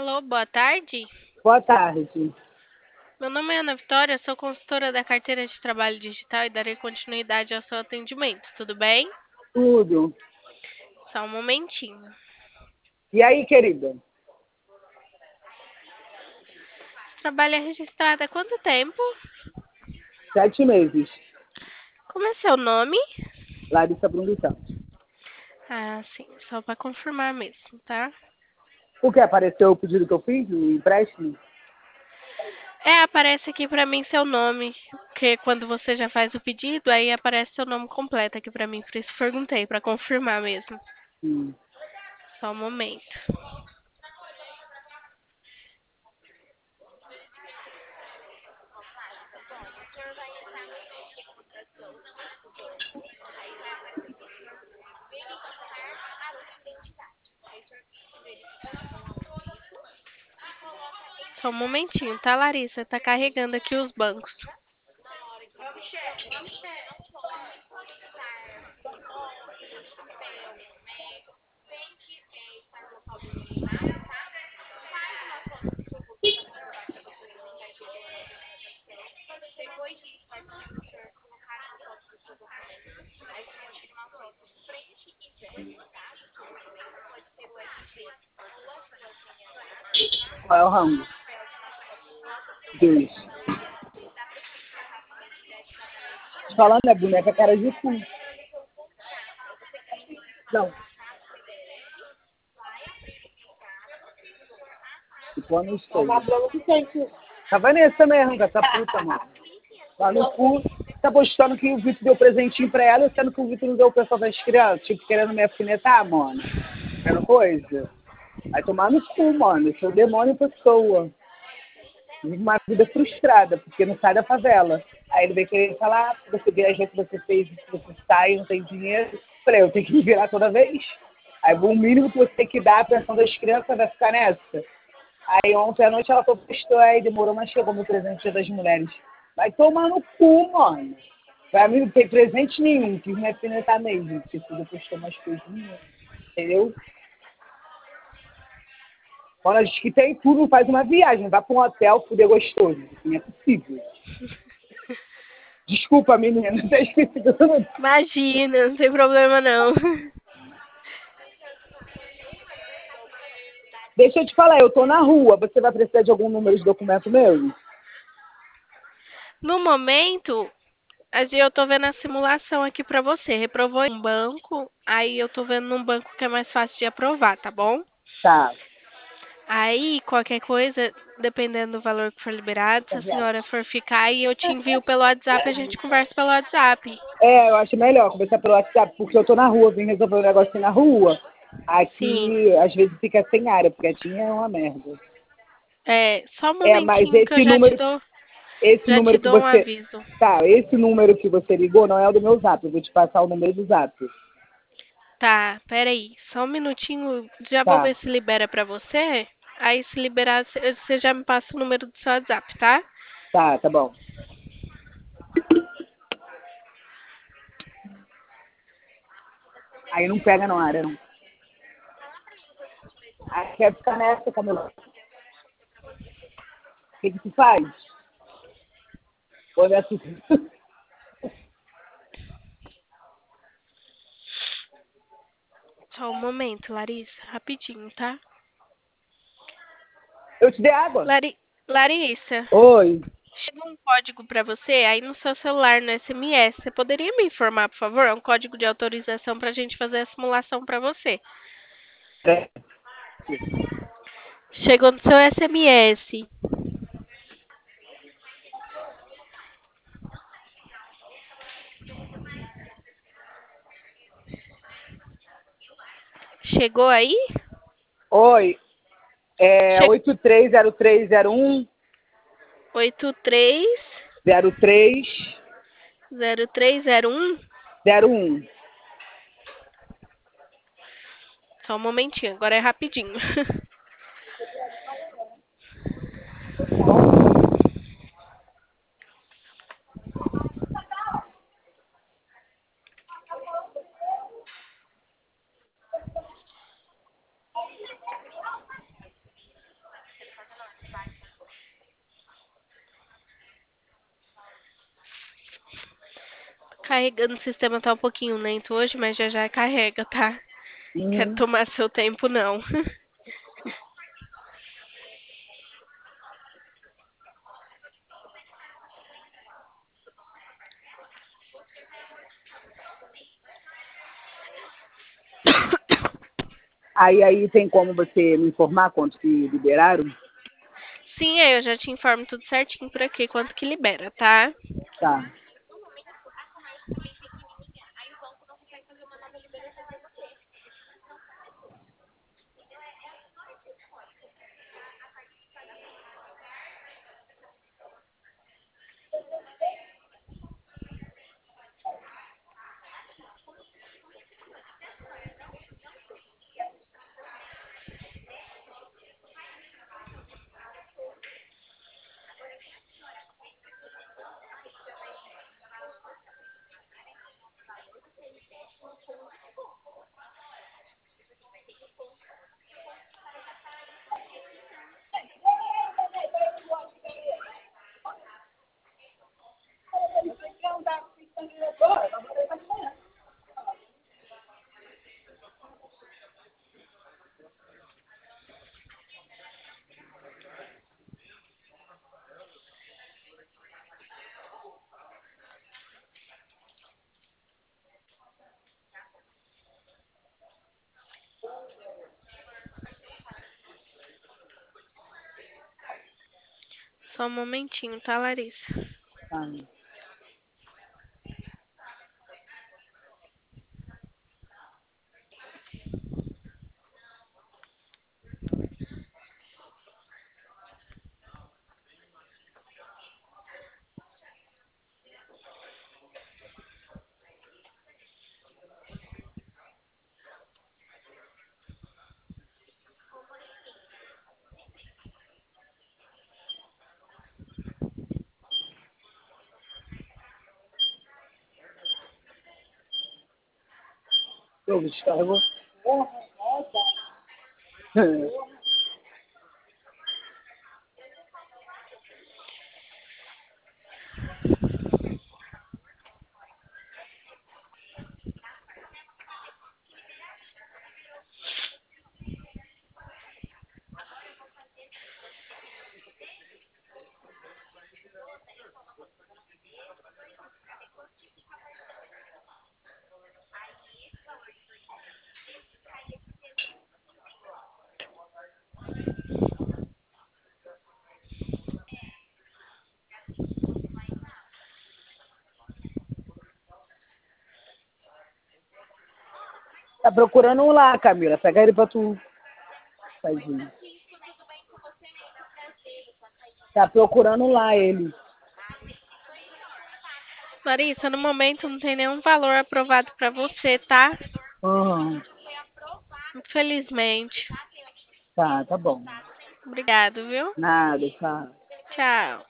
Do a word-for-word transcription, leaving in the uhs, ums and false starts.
Alô, boa tarde. Boa tarde. Meu nome é Ana Vitória, sou consultora da carteira de trabalho digital e darei continuidade ao seu atendimento. Tudo bem? Tudo. Só um momentinho. E aí, querida? Trabalho é registrado há quanto tempo? Sete meses. Como é seu nome? Larissa Brunguitão. Ah, sim, só para confirmar mesmo, tá? O que? Apareceu o pedido que eu fiz? O empréstimo? É, aparece aqui para mim seu nome, porque quando você já faz o pedido, aí aparece seu nome completo aqui para mim, por isso perguntei, para confirmar mesmo. Hum. Só um momento. Só um momentinho, tá, Larissa? Tá carregando aqui os bancos. Qual é o ramo? Dois. Falando é boneca cara de cu. Não. E pô, não estou. A Vanessa mesmo, essa puta, mano. Lá no cu, tá postando que o Vitor deu presentinho pra ela, sendo que o Vitor não deu o pessoal das crianças, tipo, querendo me afinetar, mano. Vendo coisa? Vai tomar no cu, mano. Eu sou demônio em pessoa. Vivo uma vida frustrada, porque não sai da favela. Aí ele vem querer falar, ah, você viajou que você fez, que você sai, não tem dinheiro. Falei, eu tenho que me virar toda vez. Aí o mínimo que você tem que dar, a pensão das crianças vai ficar nessa. Aí ontem à noite ela postou, aí demorou, mas chegou meu presente Dia das Mulheres. Vai tomar no cu, mano. Pra mim não tem presente nenhum, quis me afinetar mesmo, porque tudo postou umas coisinhas, entendeu? Quando a gente que tem tudo, faz uma viagem, vai para um hotel, fuder gostoso. Não é possível. Desculpa, menina, não tá esquecido tudo. Imagina, não tem problema não. Deixa eu te falar, eu tô na rua, você vai precisar de algum número de documento meu? No momento, assim, eu tô vendo a simulação aqui pra você. Reprovou em um banco, aí eu tô vendo num banco que é mais fácil de aprovar, tá bom? Tá. Aí, qualquer coisa, dependendo do valor que for liberado, se a senhora for ficar, aí eu te envio pelo WhatsApp, a gente conversa pelo WhatsApp. É, eu acho melhor conversar pelo WhatsApp, porque eu tô na rua, vim resolver um negócio na rua. Sim. Aqui, às vezes, fica sem área, porque aqui é uma merda. É, só um É, mas momentinho que eu esse já te número, dou, esse já te número que dou um você. aviso. Tá, esse número que você ligou não é o do meu zap, eu vou te passar o número do zap. Tá, peraí, só um minutinho, já vou Tá, ver se libera pra você. Aí se liberar, você já me passa o número do seu WhatsApp, tá? tá, tá bom. Aí não pega na área, não. Aí quer ficar nessa, Camila. O que que tu faz? Olha assim. Só um momento, Larissa, rapidinho, tá? Eu te dei água? Lari... Larissa, Oi. chegou um código pra você aí no seu celular, no S M S. Você poderia me informar, por favor? É um código de autorização pra gente fazer a simulação pra você. É. Chegou no seu S M S. Chegou aí? Oi. É Che... oito três zero três zero um oito três zero três zero três zero um. zero um. Só um momentinho, agora é rapidinho. carregando. O sistema tá um pouquinho lento hoje, mas já já carrega, tá? Quero Uhum. tomar seu tempo, não. Aí, aí tem como você me informar quanto que liberaram? Sim, aí eu já te informo tudo certinho por aqui, quanto que libera, tá? Tá. Só um momentinho, tá, Larissa? Tá. Eu descargo. Tá procurando um lá, Camila. Pega ele pra tu. Tadinho. Tá procurando lá ele. Larissa, no momento não tem nenhum valor aprovado pra você, tá? Uhum. Infelizmente. Tá, tá bom. Obrigado, viu? Nada, tá. Tchau.